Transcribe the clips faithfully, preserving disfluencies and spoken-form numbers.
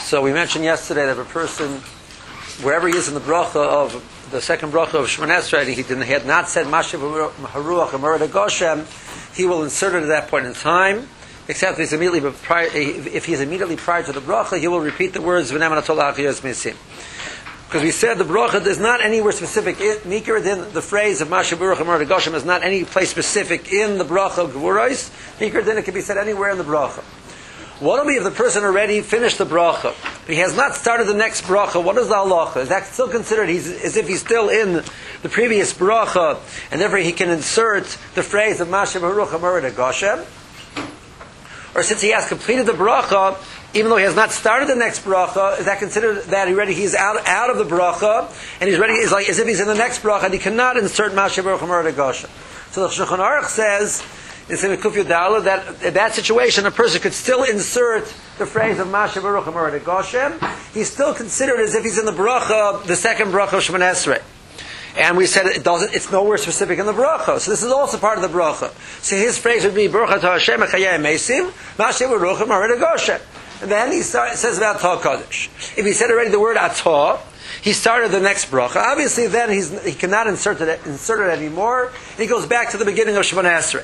So we mentioned yesterday that if a person, wherever he is in the bracha of the second bracha of Shemoneh Esrei, he, didn't, he had not said Mashiv Haruach Amar Goshem, he will insert it at that point in time. Except if he's immediately prior, if he's immediately prior to the bracha, he will repeat the words V'nem Anatol Achiyos Misim. Because we said the bracha is not anywhere specific. Mikra din, the phrase of Mashiv Haruach Amar Goshem is not any place specific in the bracha of Gevuros. Mikra din, it can be said anywhere in the bracha. What will be if the person already finished the bracha? He has not started the next bracha. What is the halacha? Is that still considered he's, as if he's still in the previous bracha, and therefore he can insert the phrase of Mashiv Haruach Amar Goshem? Or since he has completed the bracha, even though he has not started the next bracha, is that considered that he already he's out out of the bracha, and he's ready? Is like as if he's in the next bracha, and he cannot insert Mashiv Haruach Amar Goshem. So the Shulchan Aruch says, it's in the Kuf Yudala, that in that situation a person could still insert the phrase of Mashiv Haruach Amar Goshem. He's still considered as if he's in the bracha, the second bracha of Shemoneh Esrei. And we said it doesn't, it's nowhere specific in the bracha. So this is also part of the bracha. So his phrase would be Baruch Atah Hashem Echayei Mesim, Mashiv Haruach Amar Goshem. And then he start, says about Atah Kodesh. If he said already the word Atah, he started the next bracha. Obviously then he's, he cannot insert it, insert it anymore. He goes back to the beginning of Shemoneh Esrei.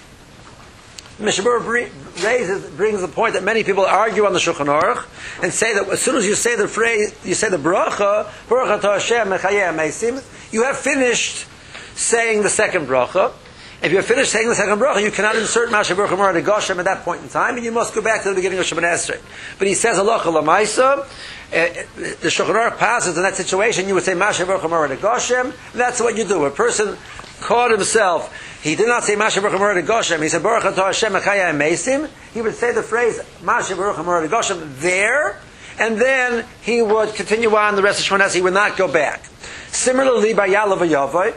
Mishabur raises, brings the point that many people argue on the Shulchan Aruch and say that as soon as you say the phrase, you say the bracha, Baruch Atah Hashem Mechayeh Meisim, you have finished saying the second bracha. If you have finished saying the second bracha, you cannot insert Mashiv Haruach Amar Goshem at that point in time, and you must go back to the beginning of Shemoneh Esrei. But he says halacha l'maisa. The Shulchan Aruch passes in that situation. You would say Mashiv Haruach Amar Goshem. That's what you do. A person caught himself. He did not say Mashiv Haruach Amar Goshem. He said Baruch Atah Hashem Echayei Meisim. He would say the phrase Mashiv Haruach Amar Goshem there, and then he would continue on the rest of Shemoneh Esrei. He would not go back. Similarly, by Yalav V'Yavoy,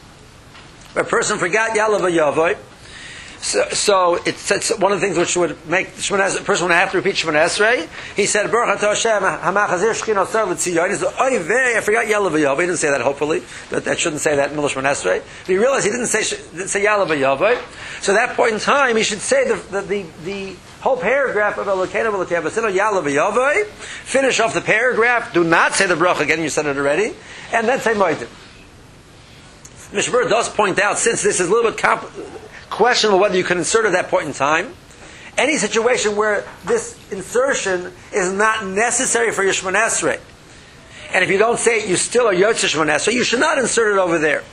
a person forgot Yalav V'Yavoy. So, so it's, it's one of the things which would make Shemoneh, a person would have to repeat Shemoneh Esrei. He said, Baruch Atah Hashem, Hamachazir Shechina Osar L'Tziyon. He said, Oy vey, I forgot Yalav V'Yavoy. He didn't say that, hopefully. But that shouldn't say that in Milah Shemoneh Esrei. But he realized he didn't say, didn't say Yalav V'Yavoy. So at that point in time, he should say the, the, the, the whole paragraph of Elokeinu V'Elokeinu V'Sinu Yalav V'Yavoy. Finish off the paragraph. Do not say the bracha again, you said it already. And then say Moedim. Mishabur does point out, since this is a little bit comp- questionable whether you can insert at that point in time, any situation where this insertion is not necessary for your Shemoneh Esrei, and if you don't say it, you still are Yotzei Shemoneh Esrei, you should not insert it over there.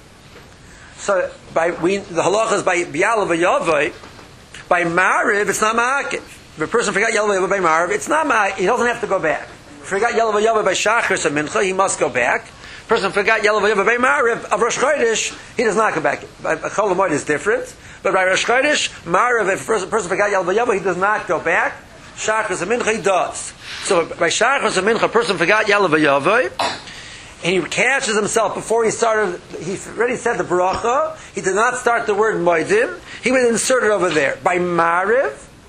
So by we, the halacha is by Yalav V'Yavoy. By Ma'ariv, it's not Ma'akiv. If a person forgot Yalav V'Yavoy by Ma'ariv, it's not Ma'akiv. He doesn't have to go back. If he forgot Yalav V'Yavoy by Shachris or Mincha, he must go back. Person forgot Yalav V'Yavoy by Ma'ariv of Rosh Chodesh, he does not go back. By Chol HaMoed is different, but by Rosh Chodesh, Ma'ariv, if a person, person forgot Yalav V'Yavoy, he does not go back. Shachris and Mincha, he does. So by Shachris and Mincha, a person forgot Yalav V'Yavoy, and he catches himself before he started, he already said the bracha, he did not start the word Moedim, he would insert it over there. By Ma'ariv,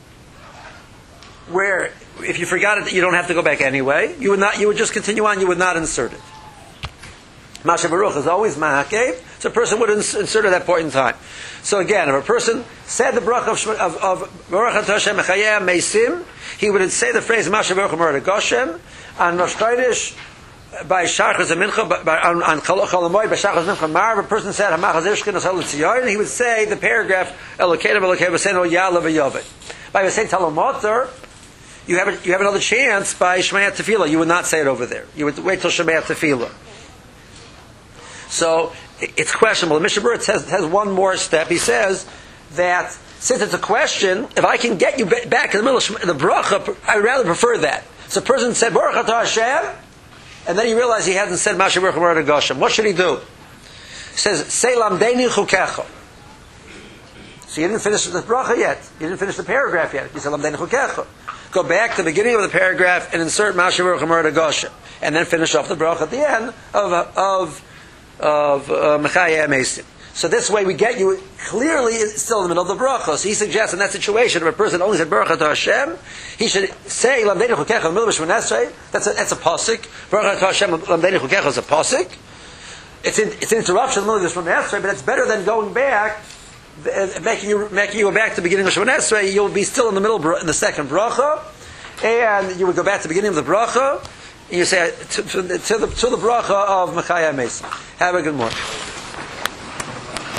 where if you forgot it, you don't have to go back anyway, you would not, you would just continue on, you would not insert it. Mashiv Haruach is always Ma'akev, so a person would ins- insert at that point in time. So again, if a person said the bracha of, of, of Baruch Atah Hashem Echayei Meisim, he would say the phrase Mashiv Haruach Amar Goshem on Rosh Chodesh by Shachris and Mincha, by, on, on Chol HaMoed by Shachris and Mincha Ma'ariv. A person said Hamachazir Shechina Osar L'Tziyon, he would say the paragraph Elokeinu V'Elokeinu V'Sinu Yalav V'Yavoy. By saying Talamotar, you have a, you have another chance by Shemaya Tefillah. You would not say it over there. You would wait till Shemaya Tefillah. So it's questionable. The Mishnah Berurah has, has one more step. He says that since it's a question, if I can get you back in the middle of the bracha, I would rather prefer that. So a person said Baruch Atah Hashem, and then he realized he hasn't said Mashiv Haruach Amar Goshem. What should he do? He says Sei Lamdeini Chukecha. So you didn't finish the bracha yet. You didn't finish the paragraph yet. You said Lamdeini Chukecha. Go back to the beginning of the paragraph and insert Mashiv Haruach Amar Goshem, and then finish off the bracha at the end of of of Mechayeh Meisim. So this way we get you clearly still in the middle of the bracha. So he suggests in that situation, if a person only said Baruch Atah Hashem, he should say Lamdeinu Chukecha in the middle of Shemoneh Esrei. That's a, that's a pasuk. Baruch Atah Hashem Lamdeinu Chukecha is a pasuk. It's in, it's an interruption in the middle of Shemoneh Esrei, but it's better than going back, uh, making you making you go back to the beginning of Shemoneh Esrei. You'll be still in the middle in the second bracha, and you would go back to the beginning of the bracha, and you say to, to, to, the, to the bracha of Mechaya Mesim. Have a good morning.